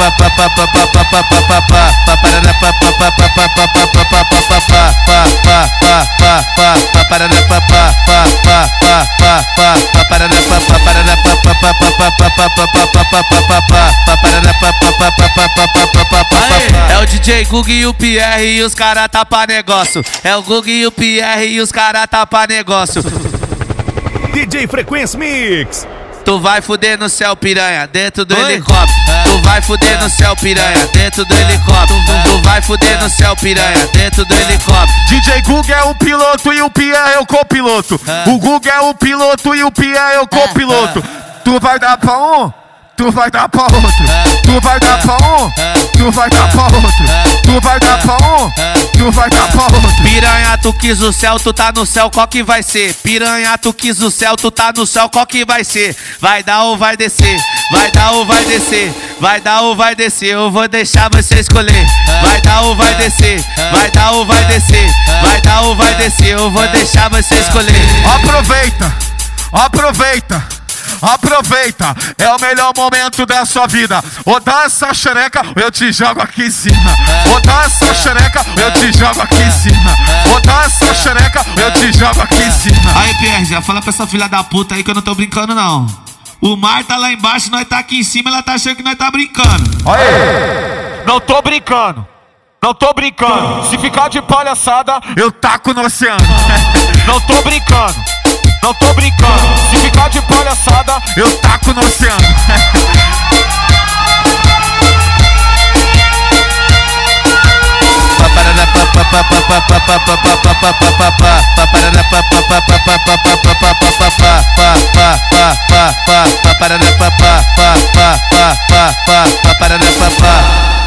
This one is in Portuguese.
É o DJ Gug e o Pierre e os cara tá pra negócio. É o Gug e o Pierre e os cara tá pra negócio. DJ Frequência Mix. Tu vai fuder no céu, piranha, dentro do helicóptero. Tu vai fuder no céu, piranha, dentro do helicóptero. Tu vai fuder no céu, piranha, dentro do helicóptero. DJ Gug é o piloto e o Pierre é o copiloto. O Gug é o piloto e o Pierre é o copiloto. Tu vai dar pra um, tu vai dar pra outro. Tu vai dar pra um, tu vai dar pra outro. Tu vai dar pra um, tu vai dar pra outro. Piranha, tu quis o céu, tu tá no céu, qual que vai ser? Piranha, tu quis o céu, tu tá no céu, qual que vai ser? Vai dar ou vai descer? Vai dar ou vai descer? Vai dar ou vai descer? Eu vou deixar você escolher. Vai dar ou vai descer? Vai dar ou vai descer? Vai dar ou vai descer? Eu vou deixar você escolher. Aproveita, aproveita. Aproveita, é o melhor momento da sua vida. Ou dá essa xereca, ou eu te jogo aqui em cima. Ou dá essa xereca, ou eu te jogo aqui em cima. Ou dá essa xereca, ou eu te jogo aqui em cima. Aí, Pierre, já fala pra essa filha da puta aí que eu não tô brincando, não. O mar tá lá embaixo, nós tá aqui em cima, ela tá achando que nós tá brincando. Aí, não tô brincando. Não tô brincando. Se ficar de palhaçada, eu taco no oceano. Não tô brincando. Não tô brincando, se ficar de palhaçada, eu taco no oceano.